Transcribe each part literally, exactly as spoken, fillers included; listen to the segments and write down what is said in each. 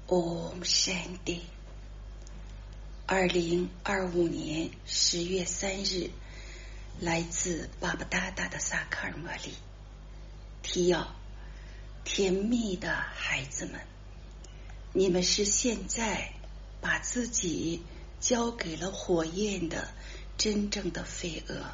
Om Shanti。二零二五年十月三日，来自巴巴达达的萨卡尔茉莉。提要：甜蜜的孩子们，你们是现在把自己交给了火焰的真正的飞蛾。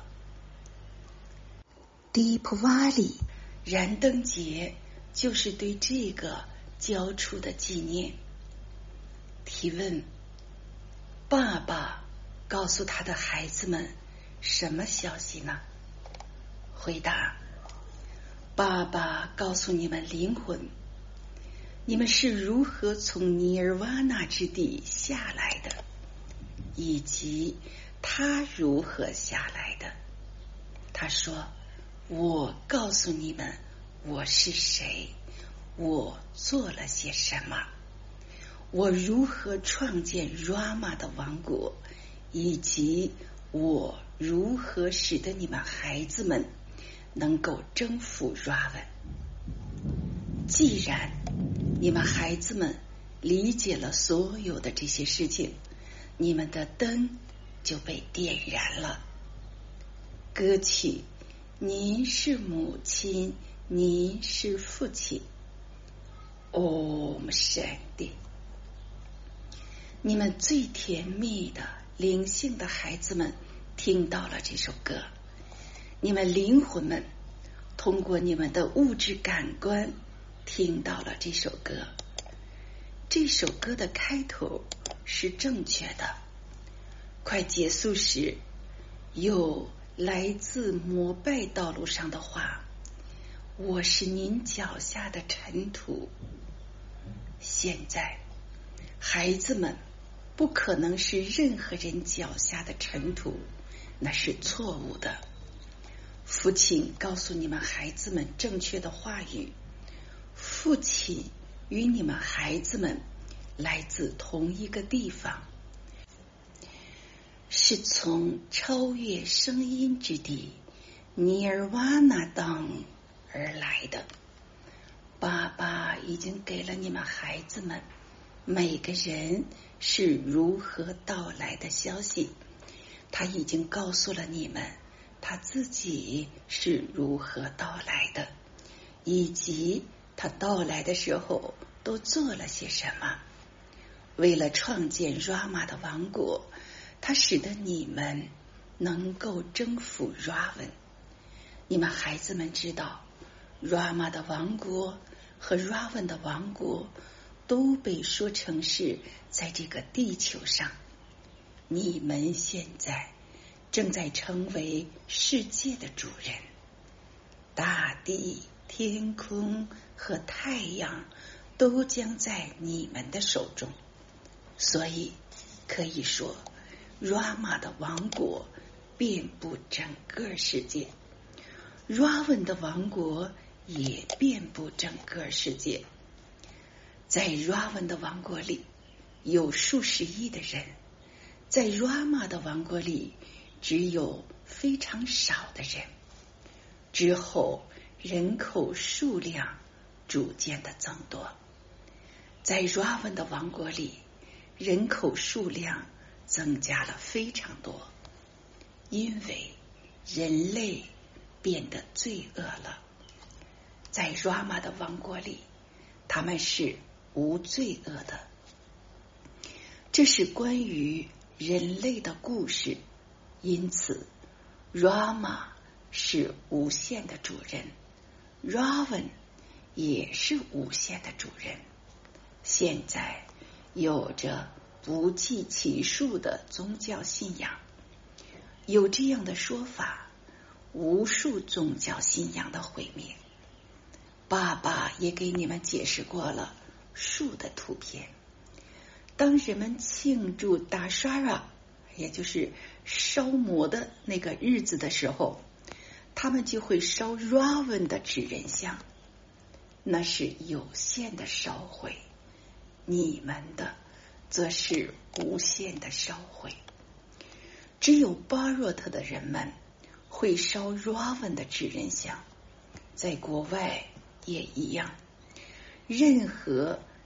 迪普瓦里燃灯节就是对这个交出的纪念。提问：爸爸告诉他的孩子们什么消息呢？回答：爸爸告诉你们灵魂，你们是如何从尼尔瓦纳之地下来的，以及他如何下来的。他说：我告诉你们我是谁，我做了些什么，我如何创建 Rama 的王国，以及我如何使得你们孩子们能够征服 Ravan。 既然你们孩子们理解了所有的这些事情，你们的灯就被点燃了。歌曲：您是母亲，您是父亲。Om Shanti。你们最甜蜜的灵性的孩子们听到了这首歌，你们灵魂们通过你们的物质感官听到了这首歌。这首歌的开头是正确的，快结束时有来自膜拜道路上的话：我是您脚下的尘土。现在孩子们不可能是任何人脚下的尘土，那是错误的。父亲告诉你们孩子们正确的话语，父亲与你们孩子们来自同一个地方，是从超越声音之地尼尔瓦纳当而来的。爸爸已经给了你们孩子们每个人是如何到来的消息，他已经告诉了你们他自己是如何到来的，以及他到来的时候都做了些什么。为了创建 Rama 的王国，他使得你们能够征服 Ravan。 你们孩子们知道 Rama 的王国和 Ravan 的王国都被说成是在这个地球上。你们现在正在成为世界的主人，大地、天空和太阳都将在你们的手中。所以可以说 Rama 的王国遍布整个世界， Ravan 的王国也遍布整个世界。在 Ravan 的王国里有数十亿的人，在 Rama 的王国里只有非常少的人。之后人口数量逐渐的增多，在 Ravan 的王国里人口数量增加了非常多，因为人类变得罪恶了。在 Rama 的王国里他们是无罪恶的。这是关于人类的故事，因此 Rama 是无限的主人， Ravan 也是无限的主人。现在有着不计其数的宗教信仰，有这样的说法：无数宗教信仰的毁灭。爸爸也给你们解释过了树的图片。当人们庆祝达沙拉，也就是烧魔的那个日子的时候，他们就会烧 Ravan 的纸人像，那是有限的烧毁，你们的则是无限的烧毁。只有巴若特的人们会烧 Ravan 的纸人像，在国外也一样。任何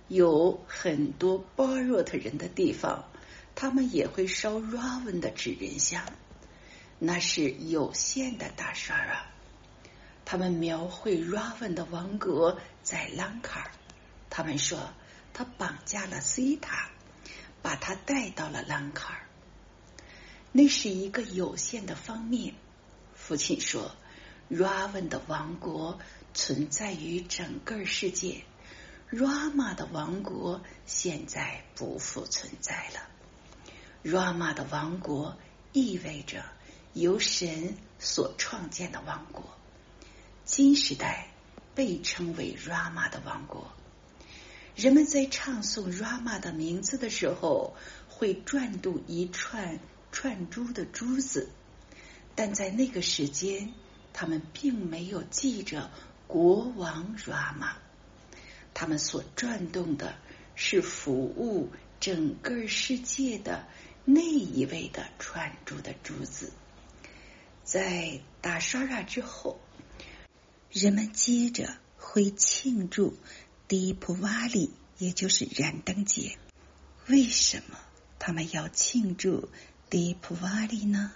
有很多巴若特人的地方，他们也会烧 Ravan 的纸人像，那是有限的大沙啊。他们描绘 Ravan 的王国在兰卡尔，他们说他绑架了西塔，把他带到了兰卡尔。那是一个有限的方面。父亲说 Ravan 的王国存在于整个世界， Rama 的王国现在不复存在了。 Rama 的王国意味着由神所创建的王国，今时代被称为 Rama 的王国。人们在唱诵 Rama 的名字的时候，会转动一串串珠的珠子，但在那个时间，他们并没有记着国王 Rama， 他们所转动的是服务整个世界的那一位的串珠的珠子。在大沙拉之后，人们接着会庆祝迪普瓦里，也就是燃灯节。为什么他们要庆祝迪普瓦里呢？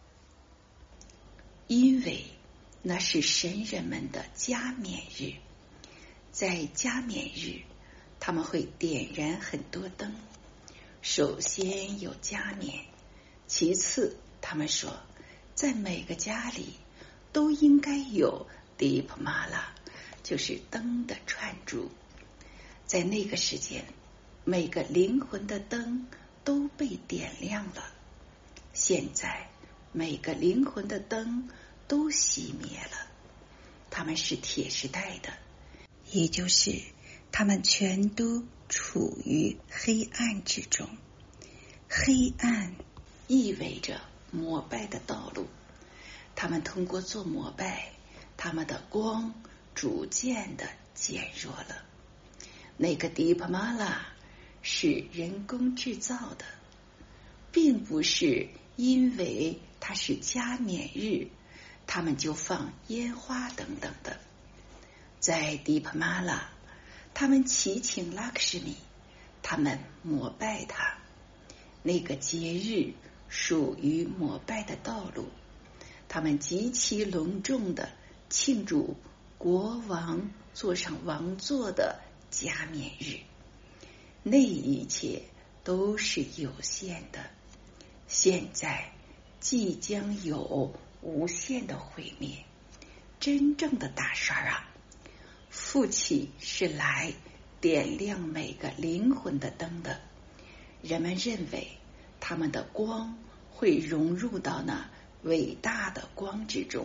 因为那是神人们的加冕日。在加冕日，他们会点燃很多灯。首先有加冕，其次他们说在每个家里都应该有迪普玛拉，就是灯的串珠。在那个时间，每个灵魂的灯都被点亮了。现在每个灵魂的灯都熄灭了，他们是铁时代的，也就是他们全都处于黑暗之中。黑暗意味着膜拜的道路，他们通过做膜拜，他们的光逐渐的减弱了。那个迪帕玛拉是人工制造的，并不是因为它是加冕日，他们就放烟花等等的。在迪帕玛拉，他们祈请拉克什米，他们膜拜他。那个节日属于膜拜的道路，他们极其隆重的庆祝国王坐上王座的加冕日。那一切都是有限的，现在即将有无限的毁灭。真正的大事啊，父亲是来点亮每个灵魂的灯的。人们认为他们的光会融入到那伟大的光之中。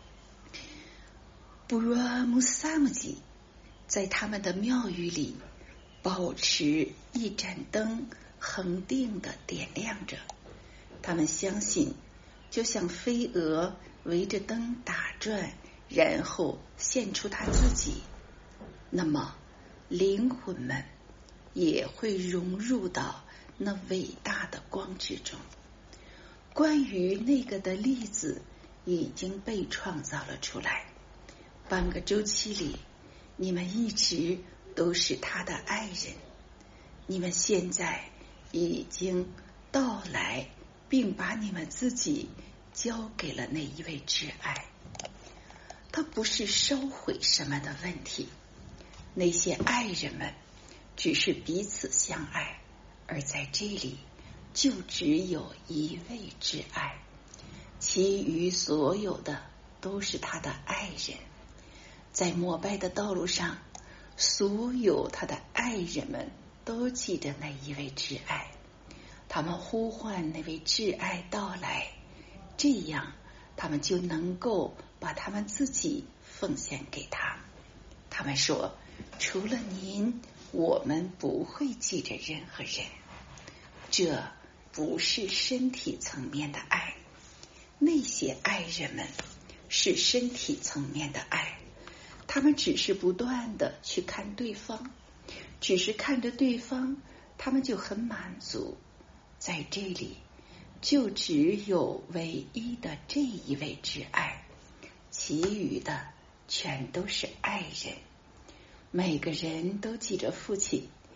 布拉姆萨姆吉在他们的庙宇里保持一盏灯恒定的点亮着，他们相信就像飞蛾围着灯打转，然后现出他自己，那么灵魂们也会融入到那伟大的光之中。关于那个的例子已经被创造了出来。半个周期里，你们一直都是他的爱人，你们现在已经到来，并把你们自己交给了那一位挚爱。他不是烧毁什么的问题，那些爱人们只是彼此相爱，而在这里就只有一位挚爱，其余所有的都是他的爱人。在膜拜的道路上，所有他的爱人们都记得那一位挚爱，他们呼唤那位挚爱到来，这样他们就能够把他们自己奉献给他。他们说，除了您，我们不会记着任何人。这不是身体层面的爱，那些爱人们是身体层面的爱，他们只是不断的去看对方，只是看着对方，他们就很满足。在这里就只有唯一的这一位挚爱，其余的全都是爱人。每个人都记着父亲，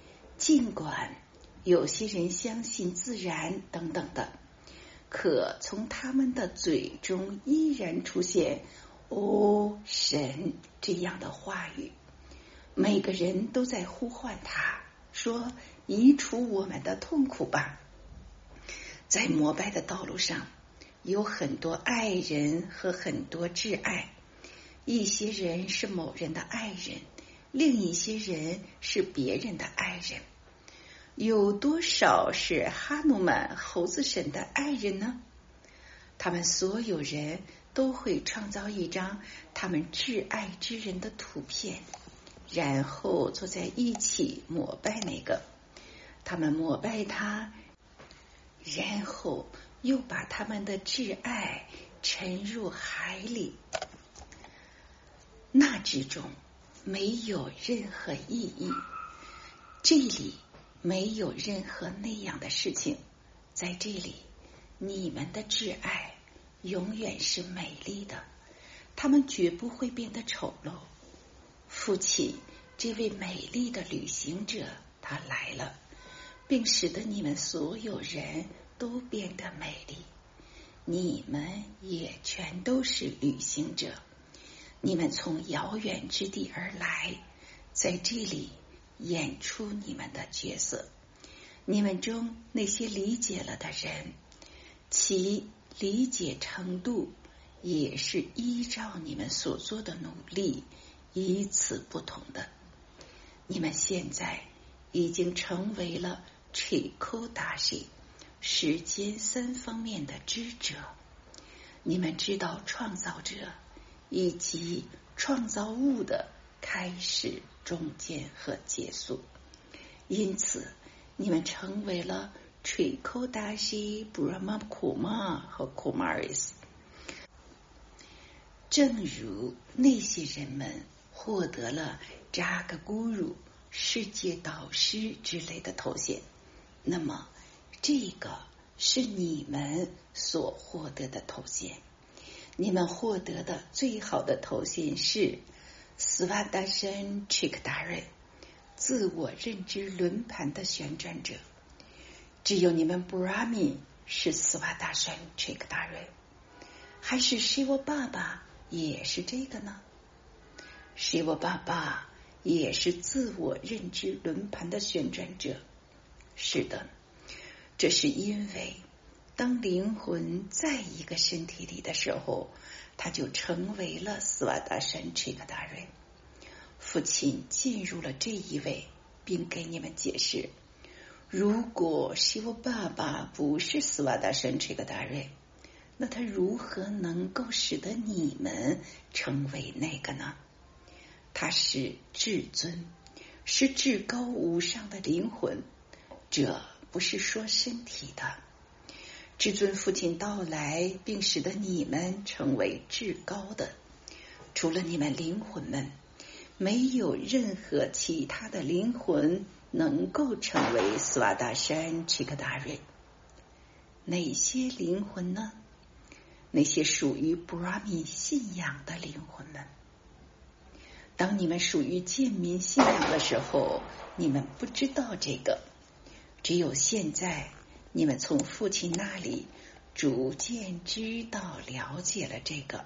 尽管有些人相信自然等等的，可从他们的嘴中依然出现哦神这样的话语。每个人都在呼唤他，说移除我们的痛苦吧。在膜拜的道路上，有很多爱人和很多挚爱，一些人是某人的爱人，另一些人是别人的爱人。有多少是哈努曼猴子神的爱人呢？他们所有人都会创造一张他们挚爱之人的图片，然后坐在一起膜拜那个。他们膜拜他，然后又把他们的挚爱沉入海里。那之中没有任何意义，这里没有任何那样的事情。在这里，你们的挚爱永远是美丽的，他们绝不会变得丑陋。父亲，这位美丽的旅行者，他来了，并使得你们所有人都变得美丽。你们也全都是旅行者，你们从遥远之地而来，在这里演出你们的角色。你们中那些理解了的人，其理解程度也是依照你们所做的努力以此不同的。你们现在已经成为了 Trikodashi 时间三方面的知者，你们知道创造者以及创造物的开始、中间和结束，因此你们成为了 Trikodashi Brahma Kuma 和 Kumaris。 正如那些人们获得了扎格古鲁世界导师之类的头衔，那么这个是你们所获得的头衔。你们获得的最好的头衔是斯瓦达山 Chikdare 自我认知轮盘的旋转者。只有你们 Brahmin 是斯瓦达山 Chikdare， 还是 Shiva 爸爸也是这个呢？ Shiva 爸爸也是自我认知轮盘的旋转者。是的，这是因为当灵魂在一个身体里的时候，他就成为了斯瓦达山 Chikdare。 父亲进入了这一位，并给你们解释，如果是我爸爸不是斯瓦达山 Chikdare， 那他如何能够使得你们成为那个呢？他是至尊，是至高无上的灵魂，这不是说身体的。至尊父亲到来，并使得你们成为至高的。除了你们灵魂们，没有任何其他的灵魂能够成为斯瓦达山 Chikdare。 哪些灵魂呢？那些属于 Brahmin 信仰的灵魂们。当你们属于贱民信仰的时候，你们不知道这个，只有现在你们从父亲那里逐渐知道了解了这个。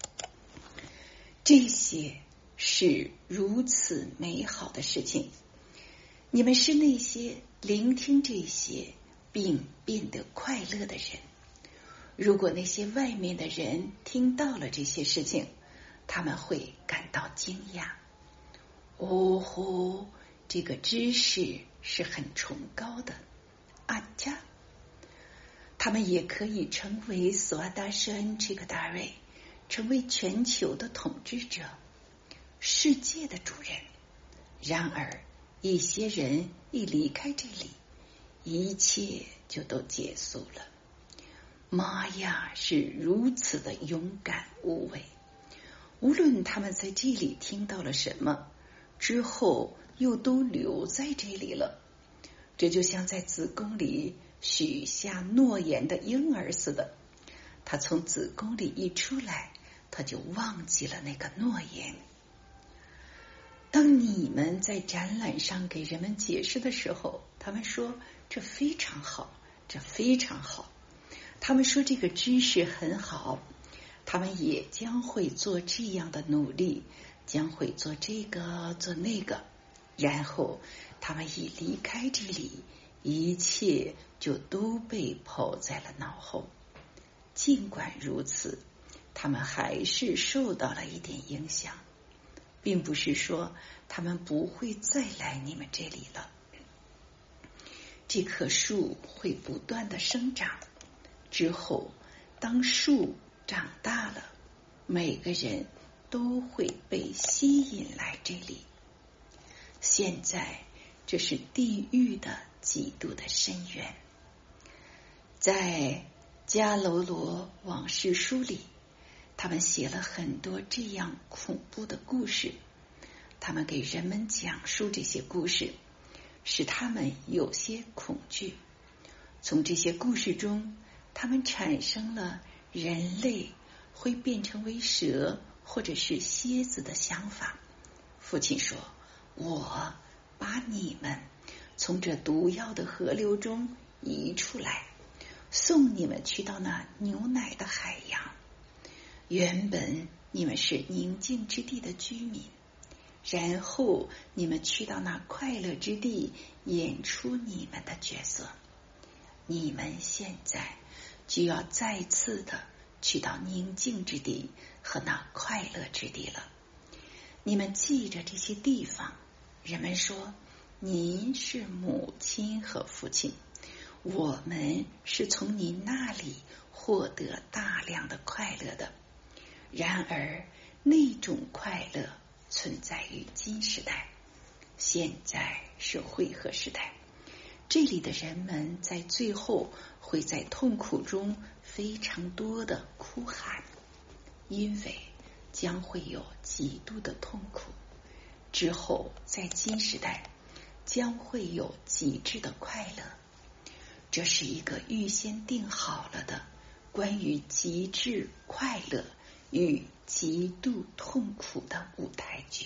这些是如此美好的事情，你们是那些聆听这些并变得快乐的人。如果那些外面的人听到了这些事情，他们会感到惊讶。哦吼，这个知识是很崇高的。啊恰，他们也可以成为斯瓦达山 Chikdare， 成为全球的统治者，世界的主人。然而一些人一离开这里，一切就都结束了。玛雅是如此的勇敢无畏，无论他们在这里听到了什么，之后又都留在这里了。这就像在子宫里许下诺言的婴儿似的，他从子宫里一出来，他就忘记了那个诺言。 当你们在展览上给人们解释的时候，他们说这非常好，这非常好。他们说这个知识很好，他们也将会做这样的努力，将会做这个做那个，然后他们一离开这里，一切就都被抛在了脑后。尽管如此，他们还是受到了一点影响，并不是说他们不会再来你们这里了。这棵树会不断的生长，之后当树长大了，每个人都会被吸引来这里。现在这是地狱的极度的深渊。在迦楼罗往事书里，他们写了很多这样恐怖的故事，他们给人们讲述这些故事，使他们有些恐惧。从这些故事中，他们产生了人类会变成为蛇或者是蝎子的想法。父亲说，我把你们从这毒药的河流中移出来，送你们去到那牛奶的海洋。原本你们是宁静之地的居民，然后你们去到那快乐之地，演出你们的角色。你们现在就要再次的去到宁静之地和那快乐之地了。你们记着这些地方，人们说您是母亲和父亲，我们是从您那里获得大量的快乐的。然而那种快乐存在于今时代，现在是汇合时代。这里的人们在最后会在痛苦中非常多的哭喊，因为将会有极度的痛苦。之后在今时代将会有极致的快乐。这是一个预先定好了的关于极致快乐与极度痛苦的舞台剧。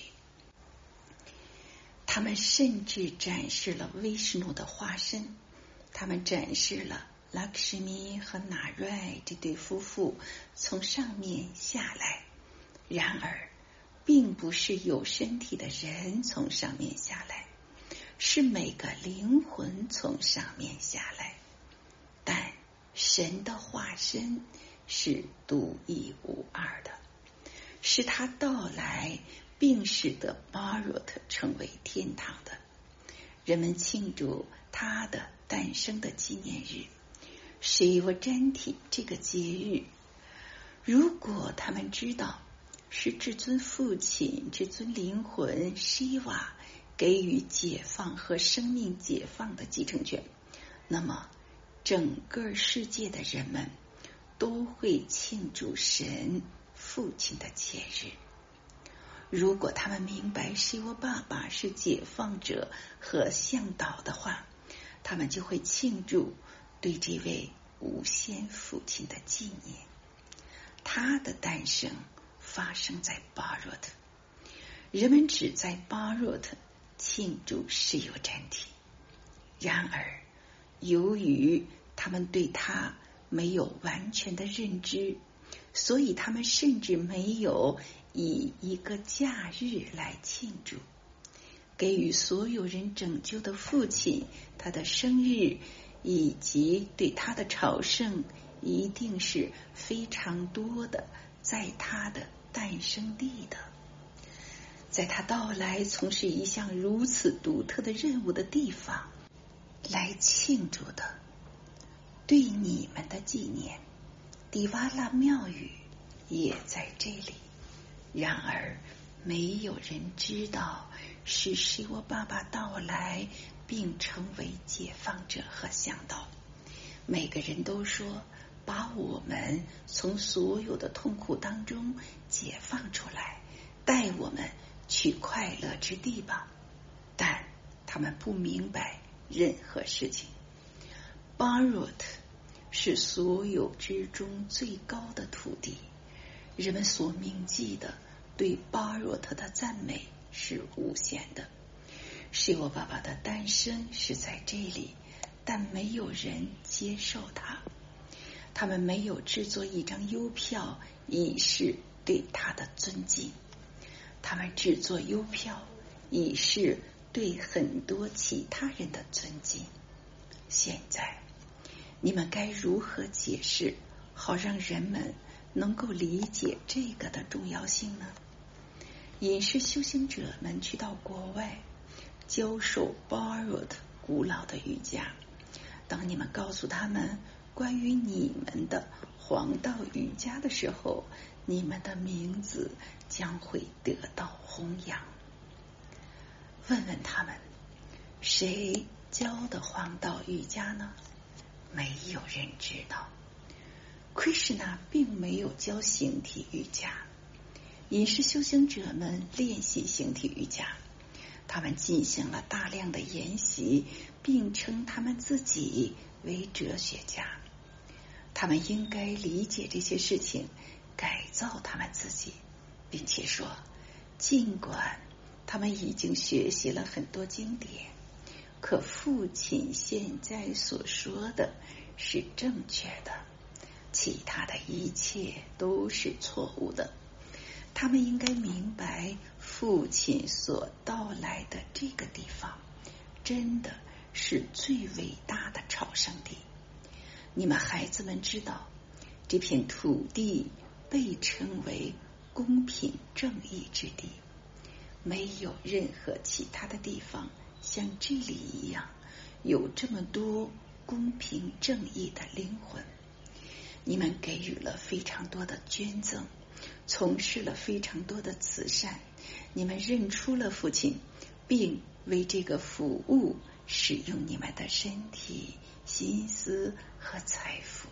他们甚至展示了威什努的化身，他们展示了拉克什米和纳瑞这对夫妇从上面下来。然而并不是有身体的人从上面下来，是每个灵魂从上面下来。但神的化身是独一无二的，是他到来并使得巴若特成为天堂的。人们庆祝他的诞生的纪念日，谁我占体这个节日。如果他们知道是至尊父亲、至尊灵魂西瓦给予解放和生命解放的继承权，那么整个世界的人们都会庆祝神父亲的节日。如果他们明白西欧爸爸是解放者和向导的话，他们就会庆祝对这位无限父亲的纪念。他的诞生发生在巴若特，人们只在巴若特庆祝石油占体。然而由于他们对他没有完全的认知，所以他们甚至没有以一个假日来庆祝。给予所有人拯救的父亲他的生日以及对他的朝圣，一定是非常多的在他的诞生地的，在他到来从事一项如此独特的任务的地方来庆祝的。对你们的纪念，迪瓦拉庙宇也在这里。然而没有人知道是谁我爸爸到来并成为解放者和向导。每个人都说把我们从所有的痛苦当中解放出来，带我们去快乐之地吧。但他们不明白任何事情。巴若特是所有之中最高的土地，人们所铭记的对巴若特的赞美是无限的。是我爸爸的诞生是在这里，但没有人接受他。他们没有制作一张邮票以示对他的尊敬，他们制作邮票以示对很多其他人的尊敬。现在你们该如何解释，好让人们能够理解这个的重要性呢？隐士修行者们去到国外教授巴若特古老的瑜伽，当你们告诉他们关于你们的黄道瑜伽的时候，你们的名字将会得到弘扬。问问他们，谁教的黄道瑜伽呢？没有人知道。Krishna 并没有教形体瑜伽，隐士修行者们练习形体瑜伽，他们进行了大量的研习，并称他们自己为哲学家。他们应该理解这些事情，改造他们自己，并且说，尽管他们已经学习了很多经典，可父亲现在所说的是正确的，其他的一切都是错误的。他们应该明白，父亲所到来的这个地方真的是最伟大的朝圣地。你们孩子们知道，这片土地被称为公平正义之地，没有任何其他的地方像这里一样有这么多公平正义的灵魂。你们给予了非常多的捐赠，从事了非常多的慈善，你们认出了父亲，并为这个服务使用你们的身体、心思和财富。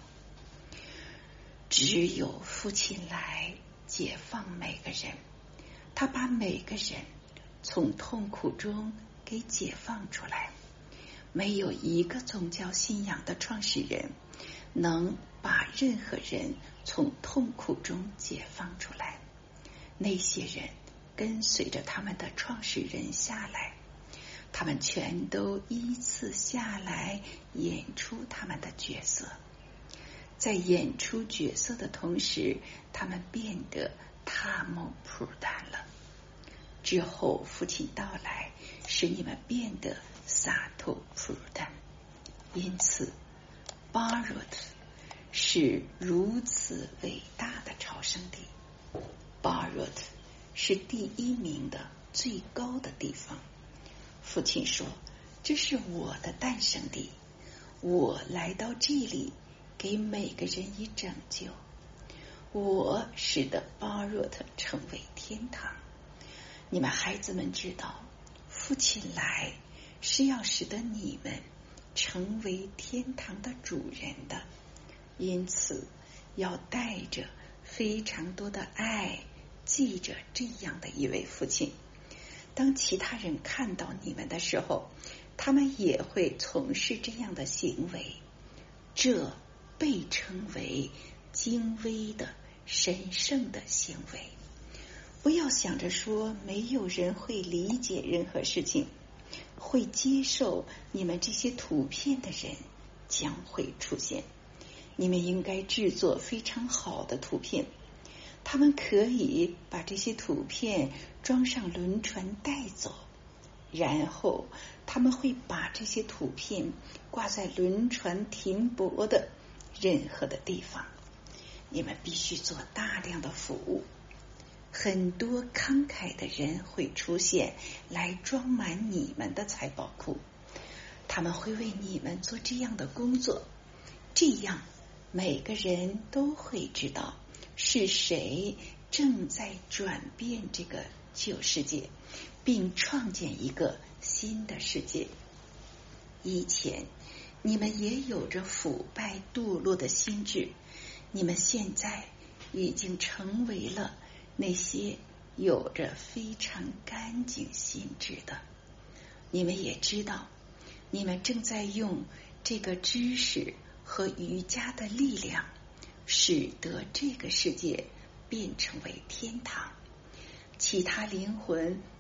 只有父亲来解放每个人，他把每个人从痛苦中给解放出来。没有一个宗教信仰的创始人能把任何人从痛苦中解放出来。那些人跟随着他们的创始人下来，他们全都依次下来演出他们的角色。在演出角色的同时，他们变得塔木普丹了。之后父亲到来，使你们变得萨托普丹。因此巴若特是如此伟大的朝圣地。巴若特是第一名的最高的地方。父亲说，这是我的诞生地，我来到这里给每个人以拯救，我使得巴若特成为天堂。你们孩子们知道，父亲来是要使得你们成为天堂的主人的，因此要带着非常多的爱记着这样的一位父亲。当其他人看到你们的时候，他们也会从事这样的行为，这被称为精微的神圣的行为。不要想着说没有人会理解任何事情，会接受你们这些图片的人将会出现。你们应该制作非常好的图片，他们可以把这些图片装上轮船带走，然后他们会把这些图片挂在轮船停泊的任何的地方。你们必须做大量的服务，很多慷慨的人会出现来装满你们的财宝库，他们会为你们做这样的工作，这样每个人都会知道是谁正在转变这个旧世界，并创建一个新的世界。以前你们也有着腐败堕落的心智，你们现在已经成为了那些有着非常干净心智的。你们也知道，你们正在用这个知识和瑜伽的力量，使得这个世界变成为天堂。其他灵魂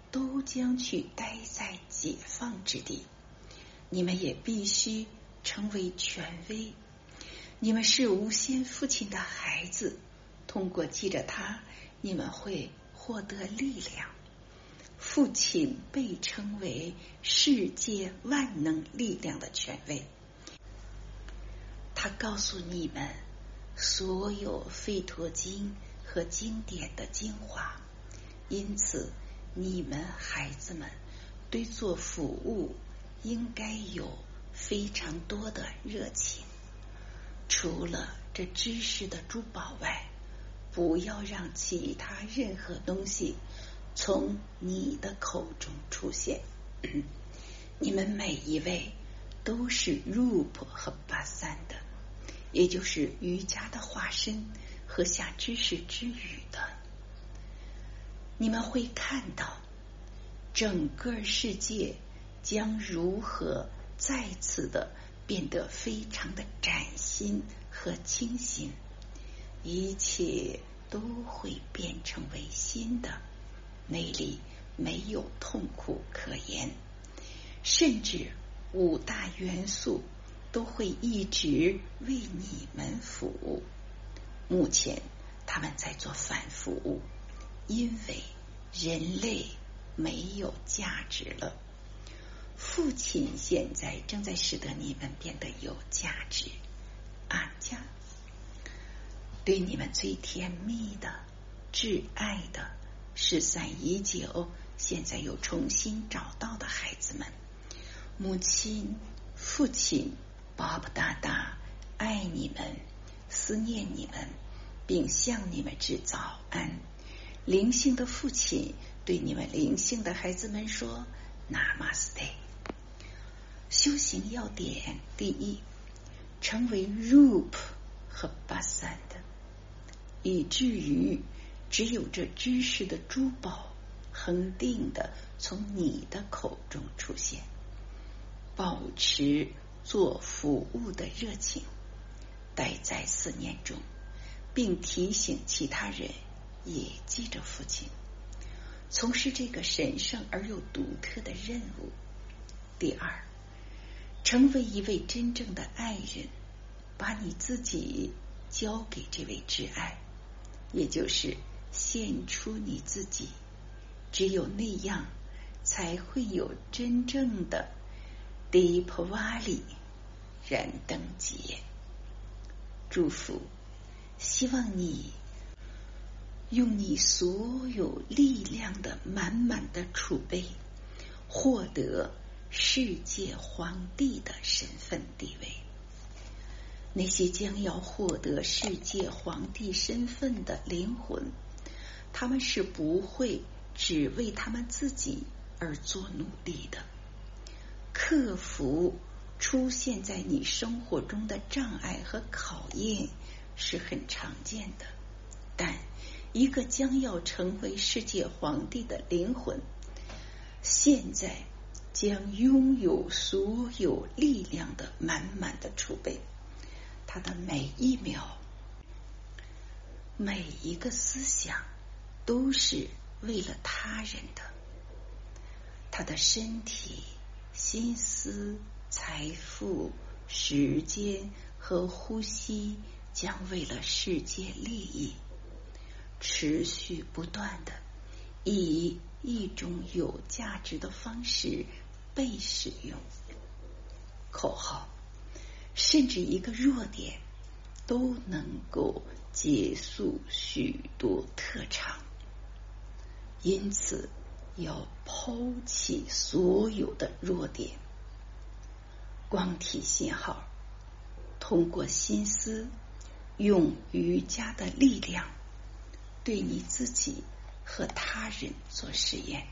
都将去待在解放之地。你们也必须成为权威。你们是无限父亲的孩子，通过记着他，你们会获得力量。父亲被称为世界万能力量的权威，他告诉你们所有吠陀经和经典的精华，因此你们孩子们对做服务应该有非常多的热情。除了这知识的珠宝外，不要让其他任何东西从你的口中出现。你们每一位都是 Rupa 和 Basan 的，也就是瑜伽的化身和下知识之语的。你们会看到整个世界将如何再次的变得非常的崭新和清新，一切都会变成为新的，那里没有痛苦可言，甚至五大元素都会一直为你们服务。目前他们在做反服务，因为人类没有价值了。父亲现在正在使得你们变得有价值。阿加，对你们最甜蜜的、挚爱的、失散已久，现在又重新找到的孩子们，母亲、父亲、巴布达达爱你们，思念你们，并向你们致早安。灵性的父亲对你们灵性的孩子们说 Namaste。 修行要点第一，成为 Rupa 和 Basan 的，以至于只有这知识的珠宝恒定的从你的口中出现。保持做服务的热情，待在思念中，并提醒其他人也记着父亲，从事这个神圣而又独特的任务。第二，成为一位真正的爱人，把你自己交给这位挚爱，也就是献出你自己。只有那样才会有真正的 Deepavali 燃灯节。祝福，希望你用你所有力量的满满的储备，获得世界皇帝的身份地位。那些将要获得世界皇帝身份的灵魂，他们是不会只为他们自己而做努力的。克服出现在你生活中的障碍和考验是很常见的，但一个将要成为世界皇帝的灵魂，现在将拥有所有力量的满满的储备。他的每一秒、每一个思想都是为了他人的。他的身体、心思、财富、时间和呼吸将为了世界利益持续不断的以一种有价值的方式被使用。口号，甚至一个弱点都能够结束许多特长，因此要抛弃所有的弱点。光体信号，通过心思，用瑜伽的力量对你自己和他人做实验。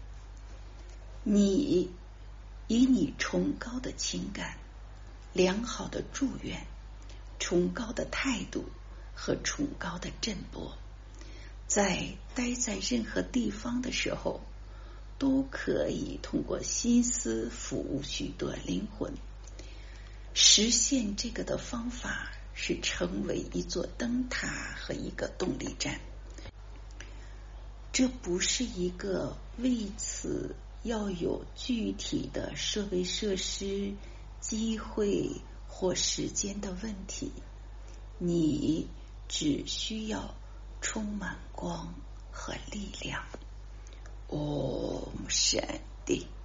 你以你崇高的情感、良好的祝愿、崇高的态度和崇高的振钵，在待在任何地方的时候，都可以通过心思服务许多灵魂。实现这个的方法是成为一座灯塔和一个动力站。 这不是一个为此要有具体的设备设施、机会或时间的问题，你只需要充满光和力量。Om Shanti。